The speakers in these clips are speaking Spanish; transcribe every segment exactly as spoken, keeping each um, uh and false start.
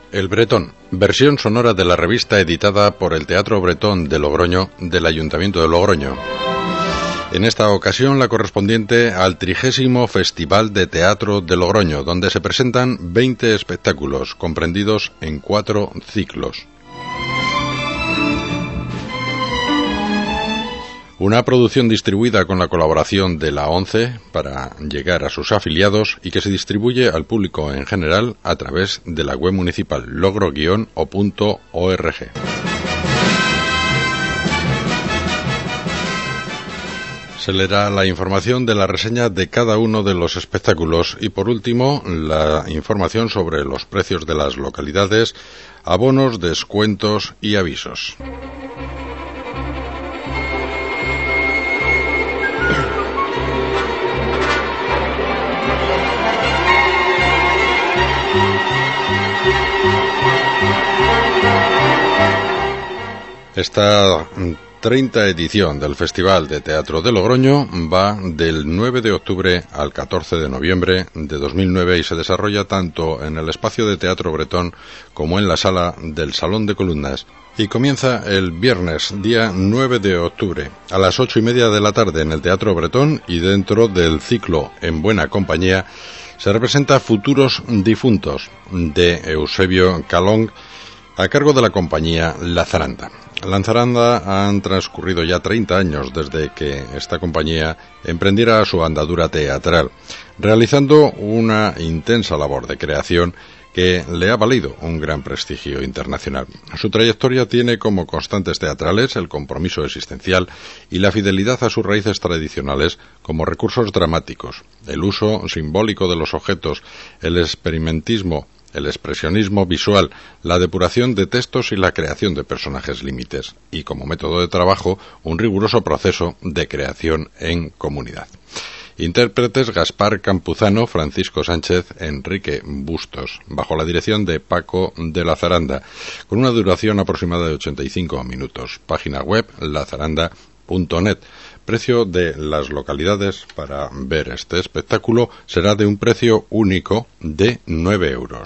El Bretón, versión sonora de la revista editada por el Teatro Bretón de Logroño del Ayuntamiento de Logroño. En esta ocasión la correspondiente al trigésimo Festival de Teatro de Logroño, donde se presentan veinte espectáculos comprendidos en cuatro ciclos. Una producción distribuida con la colaboración de la ONCE para llegar a sus afiliados y que se distribuye al público en general a través de la web municipal logro guion o punto org. Se leerá la información de la reseña de cada uno de los espectáculos y, por último, la información sobre los precios de las localidades, abonos, descuentos y avisos. Esta treinta edición del Festival de Teatro de Logroño va del nueve de octubre al catorce de noviembre de dos mil nueve y se desarrolla tanto en el espacio de Teatro Bretón como en la sala del Salón de Columnas. Y comienza el viernes, día nueve de octubre, a las ocho y media de la tarde en el Teatro Bretón, y dentro del ciclo En Buena Compañía se representa Futuros Difuntos de Eusebio Calong a cargo de la compañía La Zaranda. La Zaranda han transcurrido ya treinta años desde que esta compañía emprendiera su andadura teatral, realizando una intensa labor de creación que le ha valido un gran prestigio internacional. Su trayectoria tiene como constantes teatrales el compromiso existencial y la fidelidad a sus raíces tradicionales como recursos dramáticos, el uso simbólico de los objetos, el experimentismo, el expresionismo visual, la depuración de textos y la creación de personajes límites, y como método de trabajo, un riguroso proceso de creación en comunidad. Intérpretes: Gaspar Campuzano, Francisco Sánchez, Enrique Bustos, bajo la dirección de Paco de la Zaranda, con una duración aproximada de ochenta y cinco minutos. Página web lazaranda punto net. Precio de las localidades para ver este espectáculo será de un precio único de nueve euros.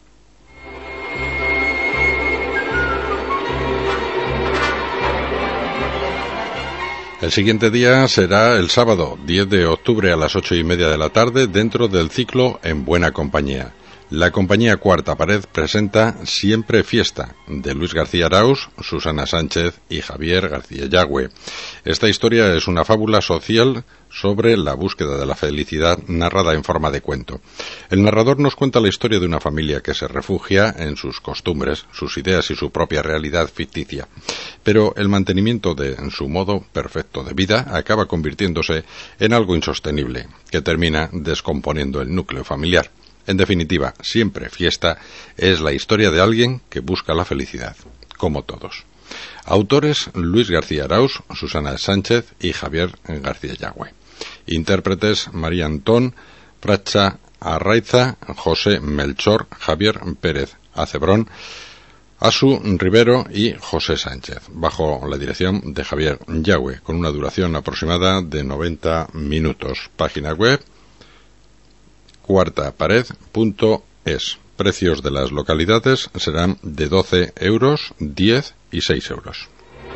El siguiente día será el sábado, diez de octubre a las ocho y media de la tarde, dentro del ciclo En Buena Compañía. La compañía Cuarta Pared presenta Siempre Fiesta, de Luis García Arauz, Susana Sánchez y Javier García Yagüe. Esta historia es una fábula social sobre la búsqueda de la felicidad narrada en forma de cuento. El narrador nos cuenta la historia de una familia que se refugia en sus costumbres, sus ideas y su propia realidad ficticia. Pero el mantenimiento de su modo perfecto de vida acaba convirtiéndose en algo insostenible, que termina descomponiendo el núcleo familiar. En definitiva, Siempre Fiesta es la historia de alguien que busca la felicidad, como todos. Autores: Luis García Arauz, Susana Sánchez y Javier García Yagüe. Intérpretes: María Antón, Fracha Arraiza, José Melchor, Javier Pérez Acebrón, Asu Rivero y José Sánchez, bajo la dirección de Javier Yagüe, con una duración aproximada de noventa minutos. Página web cuarta pared punto es. Precios de las localidades serán de doce euros, diez y seis euros.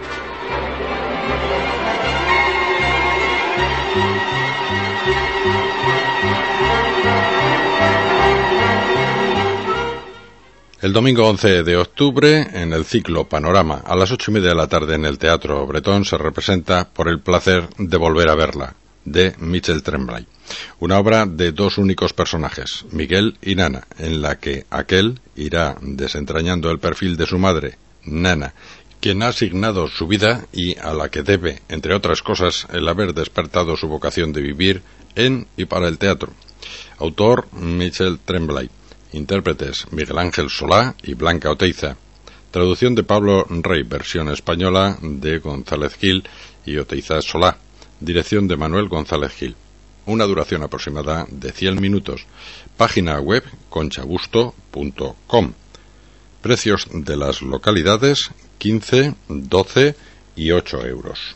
El domingo once de octubre, en el ciclo Panorama, a las ocho y media de la tarde en el Teatro Bretón, se representa Por el placer de volver a verla, de Michel Tremblay. Una obra de dos únicos personajes, Miguel y Nana, en la que aquel irá desentrañando el perfil de su madre, Nana, quien ha asignado su vida y a la que debe, entre otras cosas, el haber despertado su vocación de vivir en y para el teatro. Autor: Michel Tremblay. Intérpretes: Miguel Ángel Solá y Blanca Oteiza. Traducción de Pablo Rey, versión española de González Gil y Oteiza Solá. Dirección de Manuel González Gil. Una duración aproximada de cien minutos. Página web conchabusto punto com. Precios de las localidades: quince, doce y ocho euros.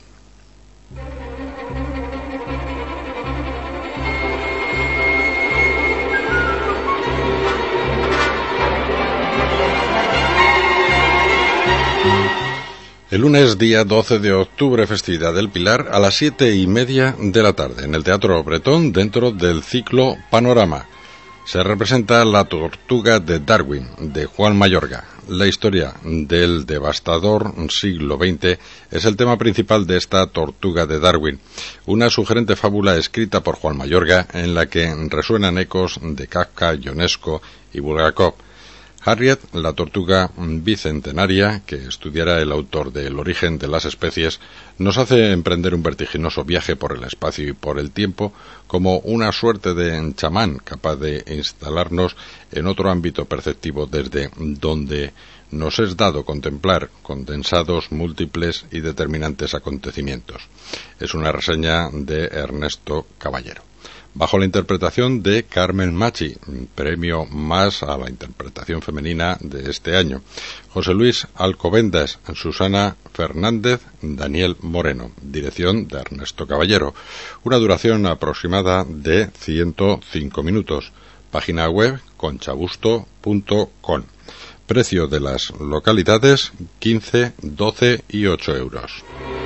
El lunes, día doce de octubre, festividad del Pilar, a las siete y media de la tarde, en el Teatro Bretón, dentro del ciclo Panorama. Se representa La tortuga de Darwin, de Juan Mayorga. La historia del devastador siglo veinte es el tema principal de esta tortuga de Darwin, una sugerente fábula escrita por Juan Mayorga en la que resuenan ecos de Kafka, Ionesco y Bulgakov. Harriet, la tortuga bicentenaria, que estudiará el autor de El origen de las especies, nos hace emprender un vertiginoso viaje por el espacio y por el tiempo como una suerte de chamán capaz de instalarnos en otro ámbito perceptivo desde donde nos es dado contemplar condensados, múltiples y determinantes acontecimientos. Es una reseña de Ernesto Caballero, bajo la interpretación de Carmen Machi, premio más a la interpretación femenina de este año, José Luis Alcobendas, Susana Fernández, Daniel Moreno, dirección de Ernesto Caballero, una duración aproximada de ciento cinco minutos, página web conchabusto punto com, precio de las localidades quince, doce y ocho euros.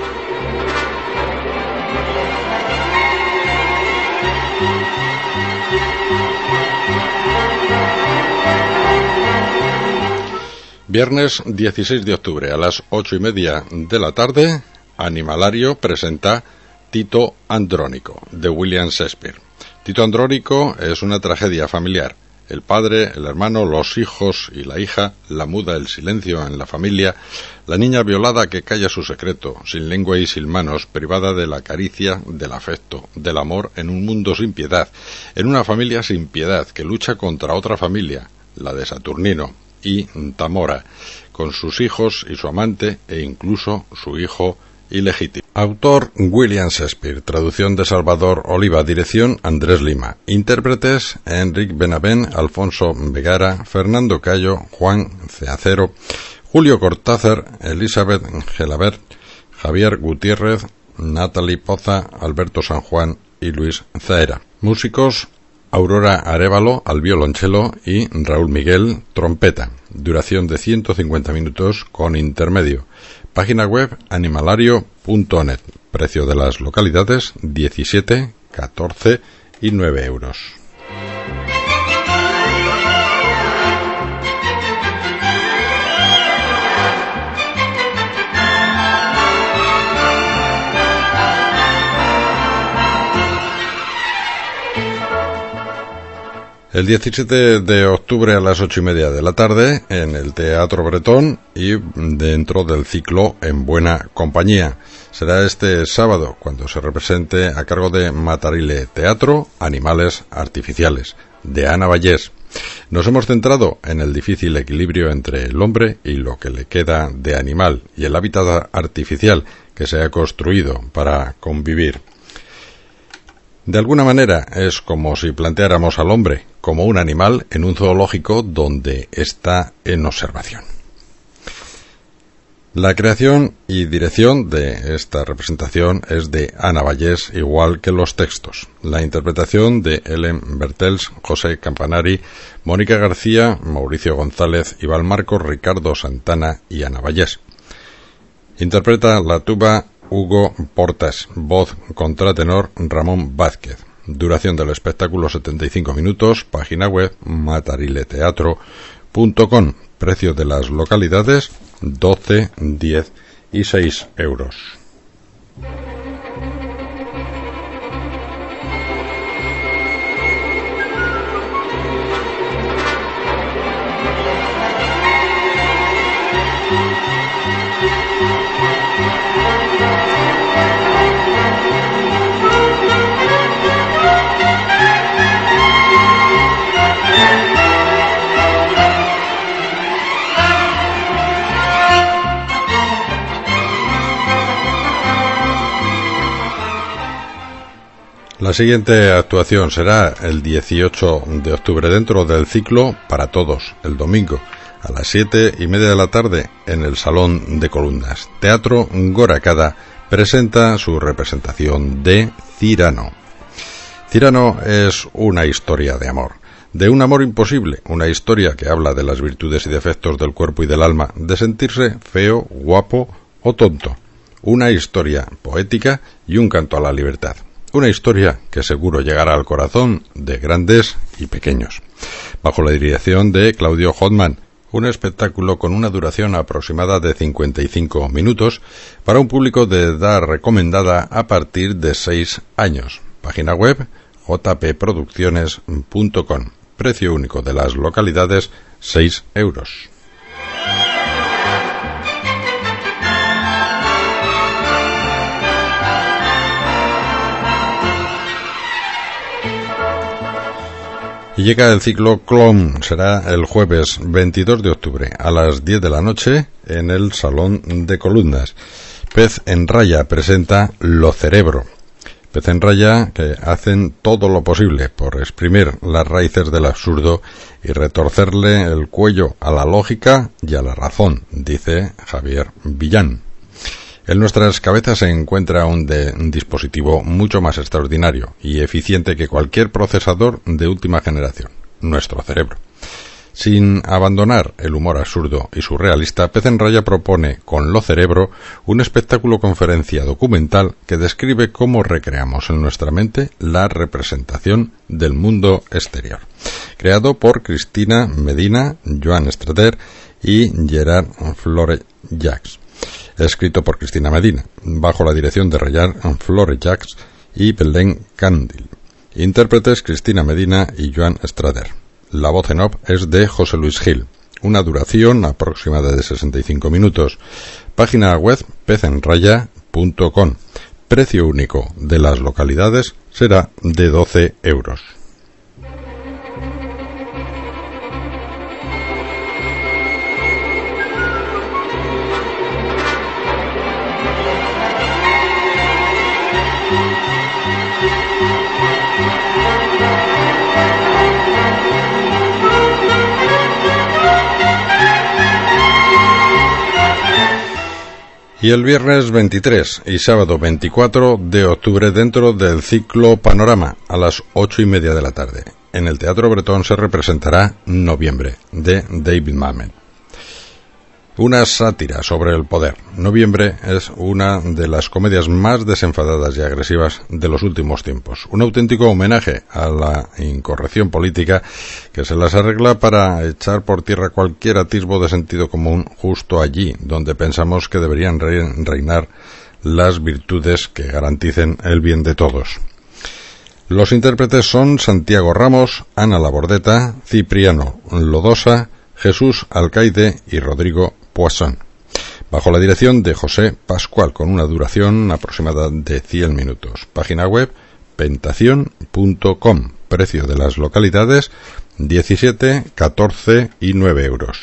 Viernes dieciséis de octubre a las ocho y media de la tarde, Animalario presenta Tito Andrónico, de William Shakespeare. Tito Andrónico es una tragedia familiar. El padre, el hermano, los hijos y la hija, la muda, el silencio en la familia, la niña violada que calla su secreto, sin lengua y sin manos, privada de la caricia, del afecto, del amor, en un mundo sin piedad, en una familia sin piedad que lucha contra otra familia, la de Saturnino y Tamora, con sus hijos y su amante e incluso su hijo ilegítimo. Autor William Shakespeare, traducción de Salvador Oliva, dirección Andrés Lima, intérpretes Enric Benavent, Alfonso Vegara, Fernando Cayo, Juan Ceacero, Julio Cortázar, Elizabeth Gelabert, Javier Gutiérrez, Natalie Poza, Alberto San Juan y Luis Zaera. Músicos: Aurora Arévalo al violonchelo y Raúl Miguel trompeta. Duración de ciento cincuenta minutos con intermedio. Página web animalario punto net. Precio de las localidades diecisiete, catorce y nueve euros. El diecisiete de octubre a las ocho y media de la tarde en el Teatro Bretón y dentro del ciclo En buena compañía. Será este sábado cuando se represente a cargo de Matarile Teatro Animales Artificiales, de Ana Vallés. Nos hemos centrado en el difícil equilibrio entre el hombre y lo que le queda de animal y el hábitat artificial que se ha construido para convivir. De alguna manera es como si planteáramos al hombre como un animal en un zoológico donde está en observación. La creación y dirección de esta representación es de Ana Vallés, igual que los textos. La interpretación de Ellen Bertels, José Campanari, Mónica García, Mauricio González, Iván Marcos, Ricardo Santana y Ana Vallés. Interpreta la tuba Hugo Portas, voz contratenor Ramón Vázquez. Duración del espectáculo setenta y cinco minutos, página web matarileteatro punto com. Precio de las localidades doce, diez y seis euros. La siguiente actuación será el dieciocho de octubre dentro del ciclo Para Todos, el domingo, a las siete y media de la tarde en el Salón de Columnas. Teatro Gorakada presenta su representación de Cyrano. Cyrano es una historia de amor, de un amor imposible, una historia que habla de las virtudes y defectos del cuerpo y del alma, de sentirse feo, guapo o tonto, una historia poética y un canto a la libertad. Una historia que seguro llegará al corazón de grandes y pequeños. Bajo la dirección de Claudio Hotman, un espectáculo con una duración aproximada de cincuenta y cinco minutos para un público de edad recomendada a partir de seis años. Página web j p producciones punto com. Precio único de las localidades seis euros. Y llega el ciclo Clown. Será el jueves veintidós de octubre a las diez de la noche en el Salón de Columnas. Pez en Raya presenta Lo Cerebro. Pez en Raya que hacen todo lo posible por exprimir las raíces del absurdo y retorcerle el cuello a la lógica y a la razón, dice Javier Villán. En nuestras cabezas se encuentra un, de, un dispositivo mucho más extraordinario y eficiente que cualquier procesador de última generación, nuestro cerebro. Sin abandonar el humor absurdo y surrealista, Pez en Raya propone, con Lo Cerebro, un espectáculo conferencia documental que describe cómo recreamos en nuestra mente la representación del mundo exterior. Creado por Cristina Medina, Joan Estrader y Gerard Florey-Jacques. Escrito por Cristina Medina, bajo la dirección de Gerard Florey-Jacques y Belén Candil. Intérpretes Cristina Medina y Joan Estrader. La voz en off es de José Luis Gil. Una duración aproximada de sesenta y cinco minutos. Página web pez en raya punto com. Precio único de las localidades será de doce euros. Y el viernes veintitrés y sábado veinticuatro de octubre, dentro del ciclo Panorama, a las ocho y media de la tarde, en el Teatro Bretón se representará Noviembre, de David Mamet. Una sátira sobre el poder. Noviembre es una de las comedias más desenfadadas y agresivas de los últimos tiempos. Un auténtico homenaje a la incorrección política que se las arregla para echar por tierra cualquier atisbo de sentido común justo allí donde pensamos que deberían reinar las virtudes que garanticen el bien de todos. Los intérpretes son Santiago Ramos, Ana Labordeta, Cipriano Lodosa, Jesús Alcaide y Rodrigo Poisson, bajo la dirección de José Pascual, con una duración aproximada de cien minutos. Página web pentación punto com. Precio de las localidades diecisiete, catorce y nueve euros.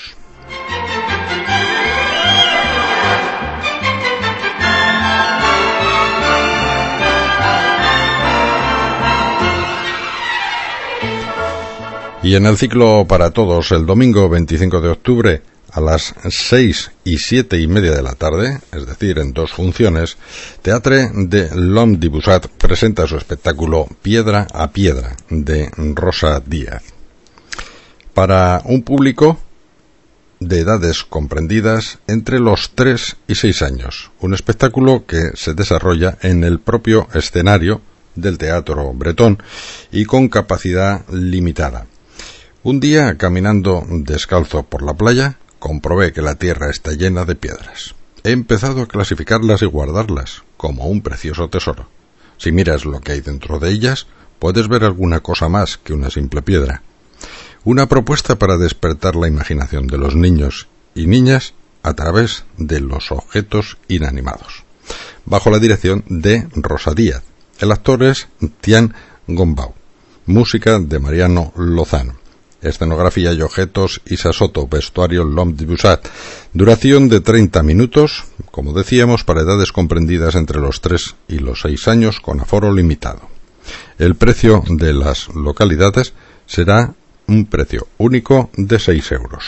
Y en el ciclo para todos, el domingo veinticinco de octubre, a las seis y siete y media de la tarde, es decir, en dos funciones, Teatre de l'Homme Dibuixat presenta su espectáculo Piedra a Piedra, de Rosa Díaz. Para un público de edades comprendidas entre los tres y seis años, un espectáculo que se desarrolla en el propio escenario del Teatro Bretón y con capacidad limitada. Un día, caminando descalzo por la playa, comprobé que la tierra está llena de piedras. He empezado a clasificarlas y guardarlas como un precioso tesoro. Si miras lo que hay dentro de ellas, puedes ver alguna cosa más que una simple piedra. Una propuesta para despertar la imaginación de los niños y niñas a través de los objetos inanimados. Bajo la dirección de Rosa Díaz. El actor es Tian Gombau. Música de Mariano Lozano. Escenografía y objetos Isa Soto, vestuario L'Homme Dibuixat, duración de treinta minutos, como decíamos, para edades comprendidas entre los tres y los seis años, con aforo limitado. El precio de las localidades será un precio único de seis euros.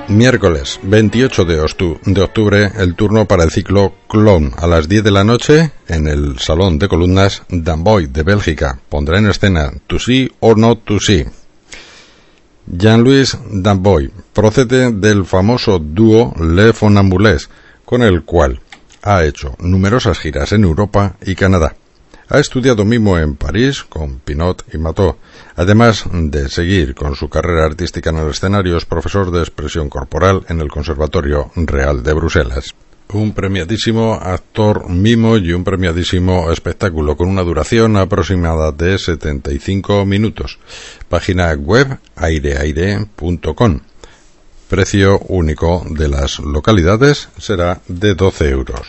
Miércoles veintiocho de octubre, el turno para el ciclo Clown. A las diez de la noche, en el Salón de Columnas, Damboy, de Bélgica, pondrá en escena To See or Not to See. Jean-Louis Damboy procede del famoso dúo Les Funambules, con el cual ha hecho numerosas giras en Europa y Canadá. Ha estudiado mimo en París con Pinot y Mató. Además de seguir con su carrera artística en el escenario, es profesor de expresión corporal en el Conservatorio Real de Bruselas. Un premiadísimo actor mimo y un premiadísimo espectáculo con una duración aproximada de setenta y cinco minutos. Página web aireaire punto com. Precio único de las localidades será de doce euros.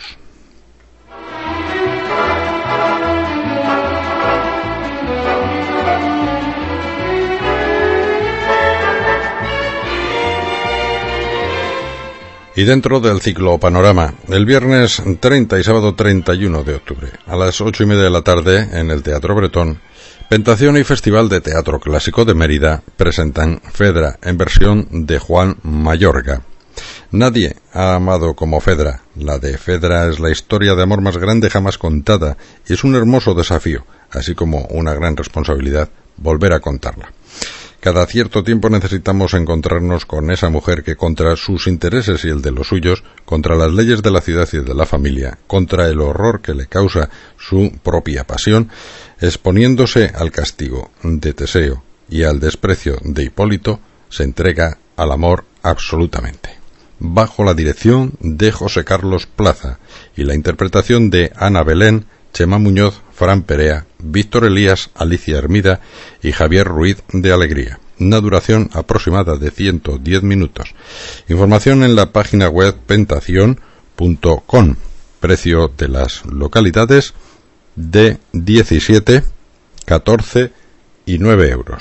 Y dentro del ciclo Panorama, el viernes treinta y sábado treinta y uno de octubre, a las ocho y media de la tarde, en el Teatro Bretón, Pentación y Festival de Teatro Clásico de Mérida presentan Fedra, en versión de Juan Mayorga. Nadie ha amado como Fedra. La de Fedra es la historia de amor más grande jamás contada, y es un hermoso desafío, así como una gran responsabilidad, volver a contarla. Cada cierto tiempo necesitamos encontrarnos con esa mujer que, contra sus intereses y el de los suyos, contra las leyes de la ciudad y de la familia, contra el horror que le causa su propia pasión, exponiéndose al castigo de Teseo y al desprecio de Hipólito, se entrega al amor absolutamente. Bajo la dirección de José Carlos Plaza y la interpretación de Ana Belén, Chema Muñoz, Fran Perea, Víctor Elías, Alicia Hermida y Javier Ruiz de Alegría. Una duración aproximada de ciento diez minutos. Información en la página web pentación punto com. Precio de las localidades de diecisiete, catorce y nueve euros.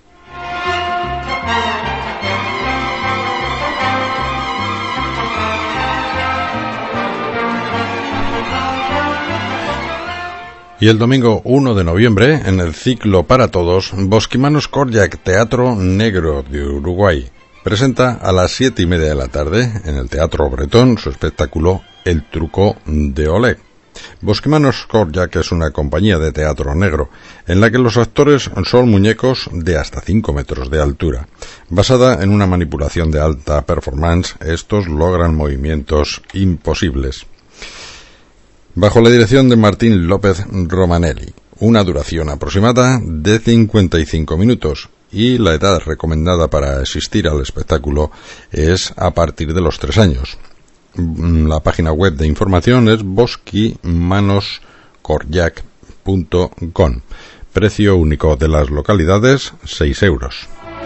Y el domingo uno de noviembre, en el ciclo para todos, Bosquimanos Korjak, Teatro Negro de Uruguay, presenta a las siete y media de la tarde, en el Teatro Bretón, su espectáculo El Truco de Oleg. Bosquimanos Korjak es una compañía de teatro negro, en la que los actores son muñecos de hasta cinco metros de altura. Basada en una manipulación de alta performance, estos logran movimientos imposibles. Bajo la dirección de Martín López Romanelli, una duración aproximada de cincuenta y cinco minutos, y la edad recomendada para asistir al espectáculo es a partir de los tres años. La página web de información es bosquimanos korjak punto com. Precio único de las localidades, seis euros.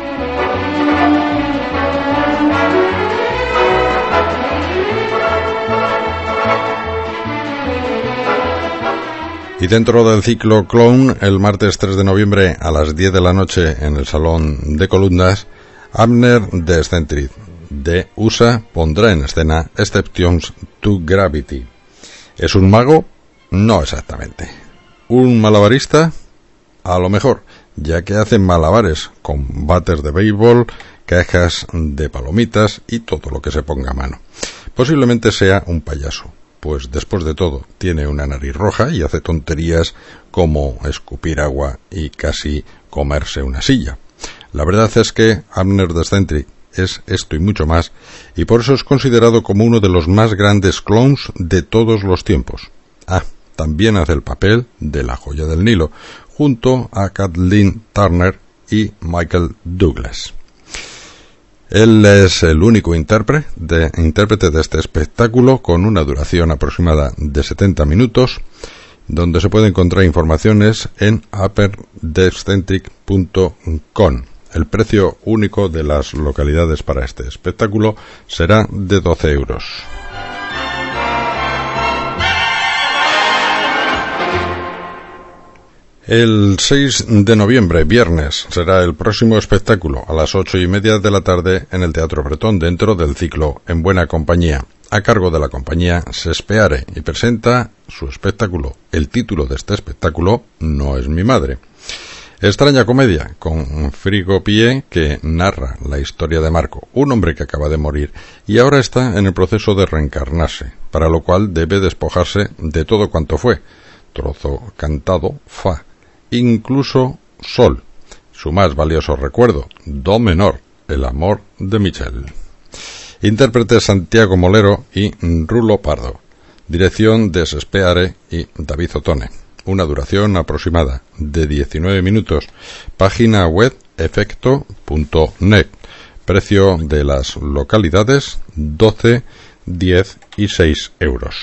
Y dentro del ciclo Clown, el martes tres de noviembre a las diez de la noche en el Salón de Columnas, Abner Descentrit de U S A pondrá en escena Exceptions to Gravity. ¿Es un mago? No exactamente. ¿Un malabarista? A lo mejor, ya que hace malabares con bates de béisbol, cajas de palomitas y todo lo que se ponga a mano. Posiblemente sea un payaso, pues después de todo tiene una nariz roja y hace tonterías como escupir agua y casi comerse una silla. La verdad es que Abner Descentrit es esto y mucho más, y por eso es considerado como uno de los más grandes clowns de todos los tiempos. Ah, también hace el papel de la joya del Nilo, junto a Kathleen Turner y Michael Douglas. Él es el único intérprete de, intérprete de este espectáculo, con una duración aproximada de setenta minutos, donde se puede encontrar informaciones en upper descentric punto com. El precio único de las localidades para este espectáculo será de doce euros. El seis de noviembre, viernes, será el próximo espectáculo a las ocho y media de la tarde en el Teatro Bretón, dentro del ciclo En Buena Compañía, a cargo de la compañía Sespeare, y presenta su espectáculo. El título de este espectáculo, No es mi madre. Extraña comedia con Frigopié, que narra la historia de Marco, un hombre que acaba de morir y ahora está en el proceso de reencarnarse, para lo cual debe despojarse de todo cuanto fue, trozo cantado, fa, incluso sol, su más valioso recuerdo, do menor, el amor de Michel. Intérpretes Santiago Molero y Rulo Pardo. Dirección de Sespeare y David Otone. Una duración aproximada de diecinueve minutos. Página web efecto punto net. Precio de las localidades doce, diez y seis euros.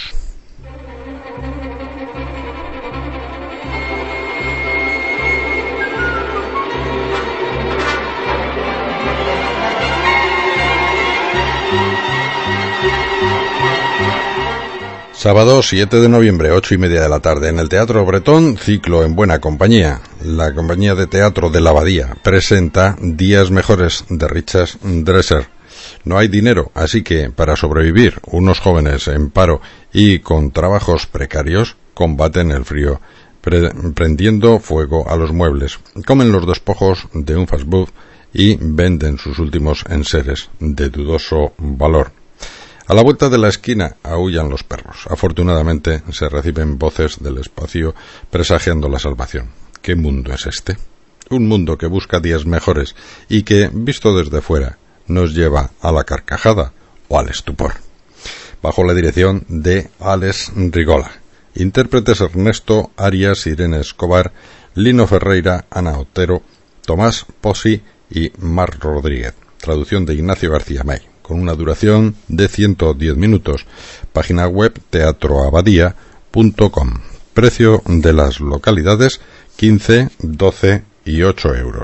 Sábado siete de noviembre, ocho y media de la tarde, en el Teatro Bretón, ciclo En Buena Compañía. La compañía de teatro de la Abadía presenta Días Mejores de Richard Dresser. No hay dinero, así que para sobrevivir, unos jóvenes en paro y con trabajos precarios combaten el frío, pre- prendiendo fuego a los muebles, comen los despojos de un fast food y venden sus últimos enseres de dudoso valor. A la vuelta de la esquina aúllan los perros. Afortunadamente se reciben voces del espacio presagiando la salvación. ¿Qué mundo es este? Un mundo que busca días mejores y que, visto desde fuera, nos lleva a la carcajada o al estupor. Bajo la dirección de Alex Rigola. Intérpretes Ernesto Arias, Irene Escobar, Lino Ferreira, Ana Otero, Tomás Posi y Marc Rodríguez. Traducción de Ignacio García May. Con una duración de ciento diez minutos. Página web teatro abadía punto com. Precio de las localidades quince, doce y ocho euros.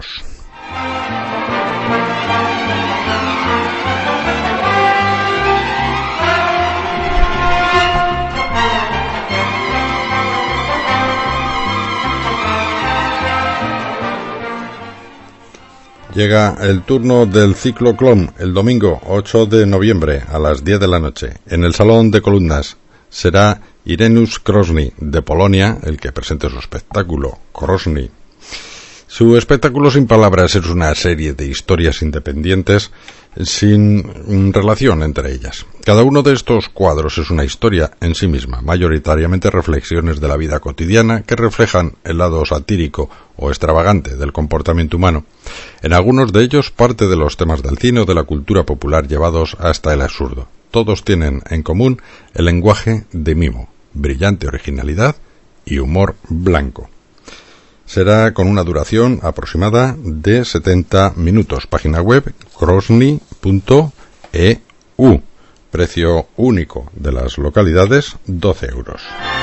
Llega el turno del ciclo Clon el domingo ocho de noviembre a las diez de la noche. En el Salón de Columnas será Ireneusz Krosny de Polonia el que presente su espectáculo, Krosny. Su espectáculo sin palabras es una serie de historias independientes sin relación entre ellas. Cada uno de estos cuadros es una historia en sí misma, mayoritariamente reflexiones de la vida cotidiana que reflejan el lado satírico o extravagante del comportamiento humano. En algunos de ellos parte de los temas del cine o de la cultura popular llevados hasta el absurdo. Todos tienen en común el lenguaje de mimo, brillante originalidad y humor blanco. Será con una duración aproximada de setenta minutos. Página web krosny punto e u. Precio único de las localidades doce euros.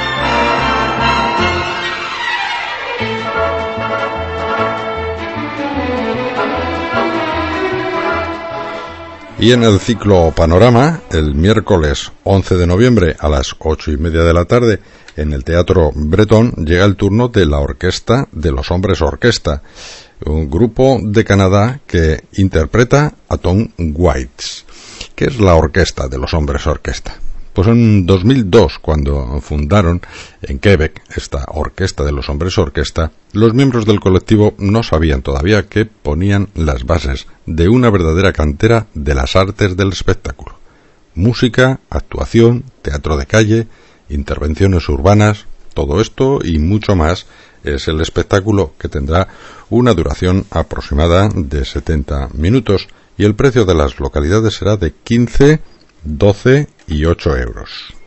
Y en el ciclo Panorama, el miércoles once de noviembre a las ocho y media de la tarde, en el Teatro Bretón, llega el turno de la Orquesta de los Hombres Orquesta, un grupo de Canadá que interpreta a Tom Waits. ¿Qué es la Orquesta de los Hombres Orquesta? Pues en dos mil dos, cuando fundaron en Quebec esta Orquesta de los Hombres Orquesta, los miembros del colectivo no sabían todavía que ponían las bases de una verdadera cantera de las artes del espectáculo. Música, actuación, teatro de calle, intervenciones urbanas, todo esto y mucho más es el espectáculo, que tendrá una duración aproximada de setenta minutos y el precio de las localidades será de quince, doce y ocho euros.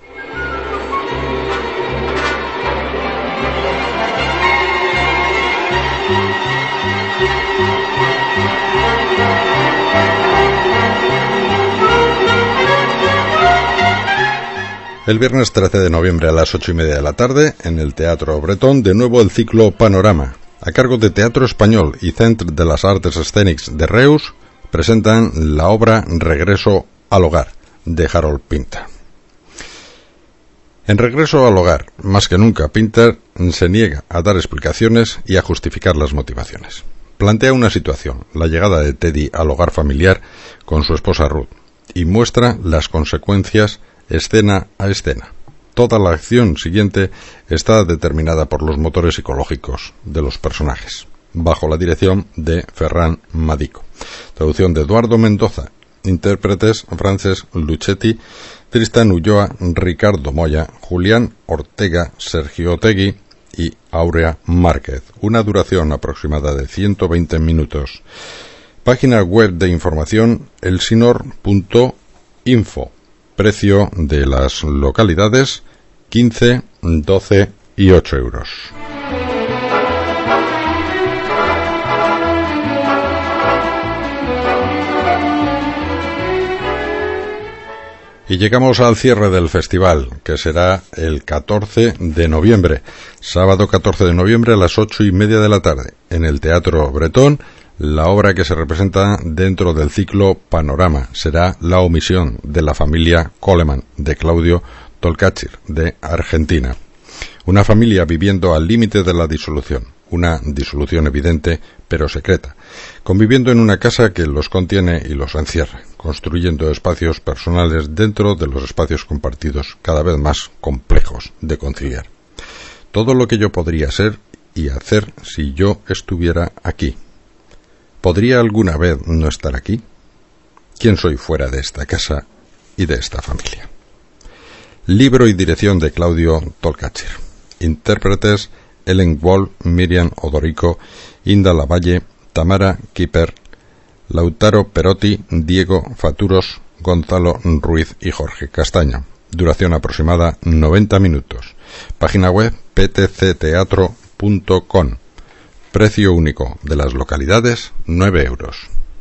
El viernes trece de noviembre a las ocho y media de la tarde, en el Teatro Bretón, de nuevo el ciclo Panorama. A cargo de Teatro Español y Centre de las Artes Escèniques de Reus, presentan la obra Regreso al Hogar, de Harold Pinter. En Regreso al Hogar, más que nunca, Pinter se niega a dar explicaciones y a justificar las motivaciones. Plantea una situación, la llegada de Teddy al hogar familiar con su esposa Ruth, y muestra las consecuencias escena a escena. Toda la acción siguiente está determinada por los motores psicológicos de los personajes. bajo la dirección de Ferran Madico. Traducción de Eduardo Mendoza. Intérpretes: Frances Luchetti, Tristan Ulloa, Ricardo Moya, Julián Ortega, Sergio Otegui y Aurea Márquez. Una duración aproximada de ciento veinte minutos. Página web de información: elsinor punto info. Precio de las localidades: quince, doce y ocho euros. Y llegamos al cierre del festival, que será el catorce de noviembre, sábado catorce de noviembre a las ocho y media de la tarde, en el Teatro Bretón. La obra que se representa dentro del ciclo Panorama será La omisión de la familia Coleman, de Claudio Tolcachir, de Argentina. Una familia viviendo al límite de la disolución, una disolución evidente pero secreta, conviviendo en una casa que los contiene y los encierra, construyendo espacios personales dentro de los espacios compartidos, cada vez más complejos de conciliar. Todo lo que yo podría ser y hacer si yo estuviera aquí. ¿Podría alguna vez no estar aquí? ¿Quién soy fuera de esta casa y de esta familia? Libro y dirección de Claudio Tolcachir. Intérpretes: Ellen Wall, Miriam Odorico, Inda Lavalle, Tamara Kiper, Lautaro Perotti, Diego Faturos, Gonzalo Ruiz y Jorge Castaña. Duración aproximada noventa minutos. Página web: p t c teatro punto com. Precio único de las localidades: nueve euros.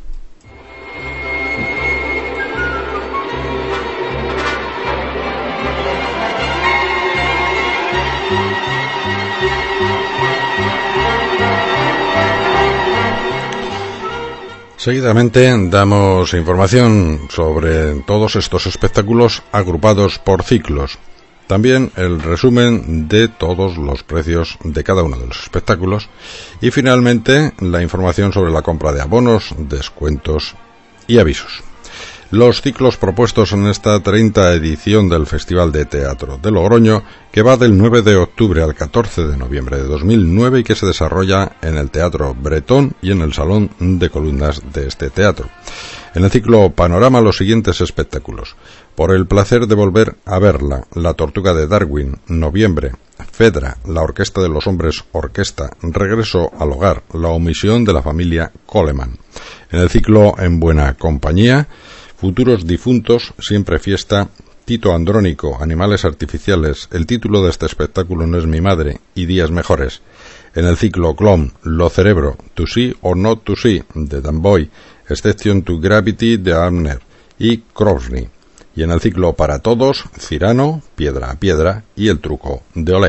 Seguidamente damos información sobre todos estos espectáculos agrupados por ciclos. También el resumen de todos los precios de cada uno de los espectáculos. Y finalmente la información sobre la compra de abonos, descuentos y avisos. Los ciclos propuestos en esta treinta edición del Festival de Teatro de Logroño, que va del nueve de octubre al catorce de noviembre de dos mil nueve y que se desarrolla en el Teatro Bretón y en el Salón de Columnas de este teatro. En el ciclo Panorama, los siguientes espectáculos: Por el placer de volver a verla, La Tortuga de Darwin, noviembre; Fedra, La Orquesta de los Hombres Orquesta, Regreso al Hogar, La omisión de la familia Coleman. En el ciclo En buena compañía, Futuros difuntos, Siempre fiesta, Tito Andrónico, Animales artificiales, el título de este espectáculo no es mi madre, y Días mejores. En el ciclo Clon, Lo cerebro, To See or Not to See, de Dan Boy, Exception to Gravity, de Abner y Crosby. Y en el ciclo Para todos, Cirano, Piedra a piedra y El truco de Olé.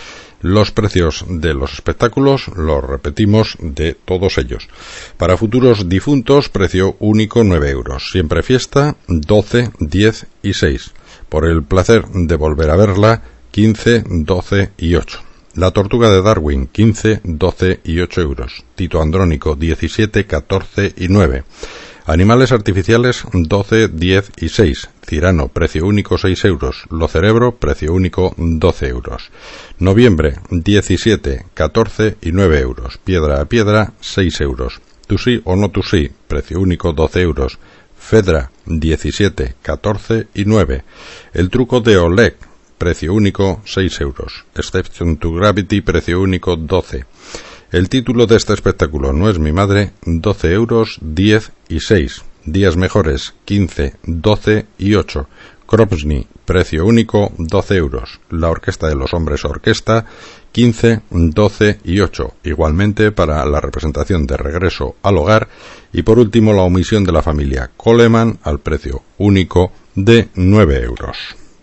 Los precios de los espectáculos los repetimos de todos ellos. Para Futuros difuntos, precio único nueve euros. Siempre fiesta, doce, diez y seis. Por el placer de volver a verla, quince, doce y ocho. La Tortuga de Darwin, quince, doce y ocho euros. Tito Andrónico, diecisiete, catorce y nueve. Animales artificiales, doce, diez y seis. Cirano, precio único seis euros. Lo cerebro, precio único doce euros. Noviembre, diecisiete, catorce y nueve euros. Piedra a piedra, seis euros. To See o No to See, precio único doce euros. Fedra, diecisiete, catorce y nueve. El truco de Oleg, precio único seis euros. Exception to Gravity, precio único doce. El título de este espectáculo no es mi madre, doce euros, diez y seis. Días mejores, quince, doce y ocho. Kropsny, precio único, doce euros. La Orquesta de los Hombres Orquesta, quince, doce y ocho. Igualmente para la representación de Regreso al Hogar. Y por último, La omisión de la familia Coleman, al precio único de nueve euros.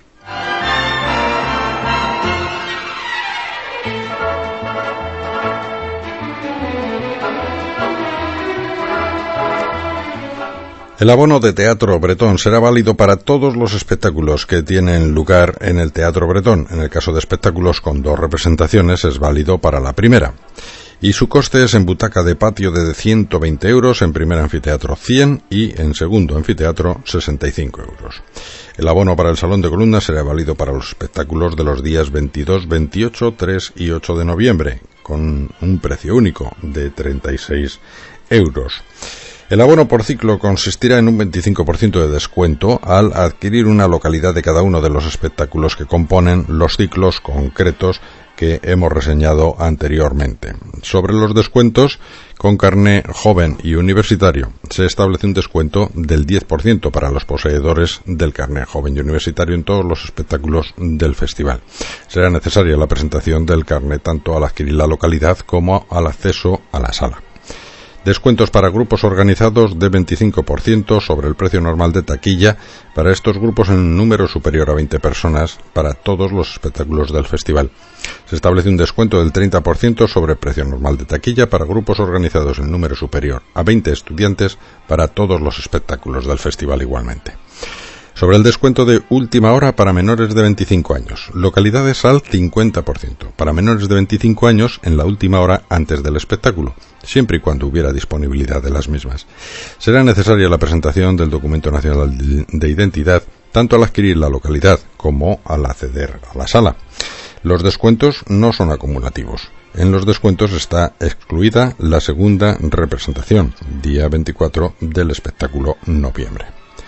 El abono de Teatro Bretón será válido para todos los espectáculos que tienen lugar en el Teatro Bretón. En el caso de espectáculos con dos representaciones es válido para la primera. Y su coste es en butaca de patio de ciento veinte euros, en primer anfiteatro cien y en segundo anfiteatro sesenta y cinco euros. El abono para el Salón de Columnas será válido para los espectáculos de los días veintidós, veintiocho, tres y ocho de noviembre, con un precio único de treinta y seis euros. El abono por ciclo consistirá en un veinticinco por ciento de descuento al adquirir una localidad de cada uno de los espectáculos que componen los ciclos concretos que hemos reseñado anteriormente. Sobre los descuentos, con carné joven y universitario, se establece un descuento del diez por ciento para los poseedores del carné joven y universitario en todos los espectáculos del festival. Será necesaria la presentación del carné tanto al adquirir la localidad como al acceso a la sala. Descuentos para grupos organizados de veinticinco por ciento sobre el precio normal de taquilla para estos grupos en número superior a veinte personas para todos los espectáculos del festival. Se establece un descuento del treinta por ciento sobre el precio normal de taquilla para grupos organizados en número superior a veinte estudiantes para todos los espectáculos del festival igualmente. Sobre el descuento de última hora para menores de veinticinco años, localidades al cincuenta por ciento, para menores de veinticinco años en la última hora antes del espectáculo, siempre y cuando hubiera disponibilidad de las mismas. Será necesaria la presentación del documento nacional de identidad tanto al adquirir la localidad como al acceder a la sala. Los descuentos no son acumulativos. En los descuentos está excluida la segunda representación, día veinticuatro del espectáculo noviembre.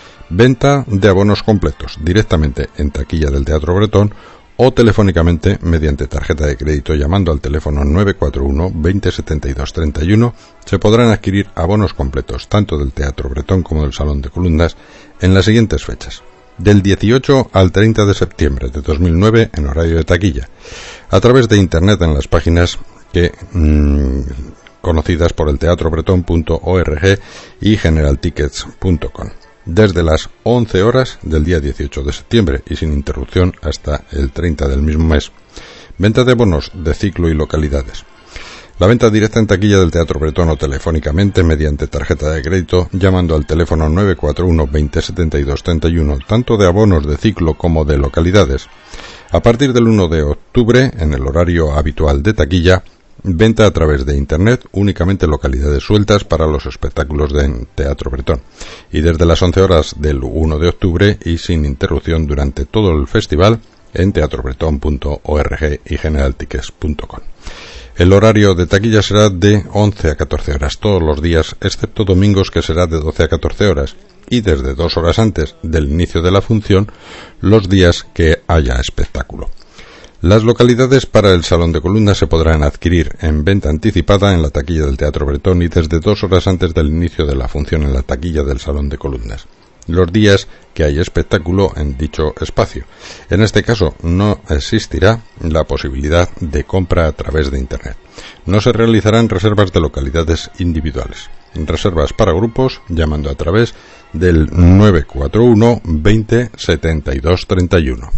Venta de abonos completos directamente en taquilla del Teatro Bretón o telefónicamente mediante tarjeta de crédito llamando al teléfono nueve cuatro uno veinte setenta y dos treinta y uno se podrán adquirir abonos completos tanto del Teatro Bretón como del Salón de Columnas en las siguientes fechas: del dieciocho al treinta de septiembre de dos mil nueve en horario de taquilla, a través de internet en las páginas que mmm, conocidas por el teatro bretón punto org y general tickets punto com. Desde las once horas del día dieciocho de septiembre y sin interrupción hasta el treinta del mismo mes. Venta de bonos de ciclo y localidades. La venta directa en taquilla del Teatro Bretón o telefónicamente mediante tarjeta de crédito llamando al teléfono nueve cuatro uno veinte setenta y dos treinta y uno, tanto de abonos de ciclo como de localidades. A partir del uno de octubre, en el horario habitual de taquilla, venta a través de internet, únicamente localidades sueltas para los espectáculos de Teatro Bretón. Y desde las once horas del uno de octubre y sin interrupción durante todo el festival en teatro bretón punto org y general tickets punto com. El horario de taquilla será de once a catorce horas todos los días, excepto domingos, que será de doce a catorce horas, y desde dos horas antes del inicio de la función los días que haya espectáculo. Las localidades para el Salón de Columnas se podrán adquirir en venta anticipada en la taquilla del Teatro Bretón y desde dos horas antes del inicio de la función en la taquilla del Salón de Columnas, los días que hay espectáculo en dicho espacio. En este caso no existirá la posibilidad de compra a través de internet. No se realizarán reservas de localidades individuales. Reservas para grupos llamando a través del nueve cuatro uno veinte setenta y dos treinta y uno.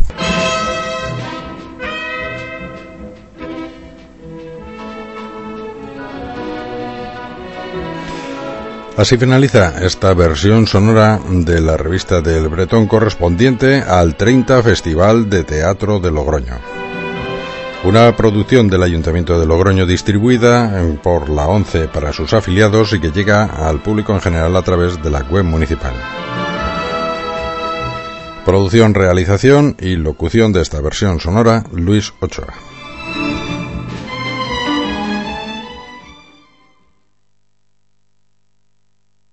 Así finaliza esta versión sonora de la revista del Bretón correspondiente al treinta Festival de Teatro de Logroño. Una producción del Ayuntamiento de Logroño distribuida por la ONCE para sus afiliados y que llega al público en general a través de la web municipal. Producción, realización y locución de esta versión sonora, Luis Ochoa.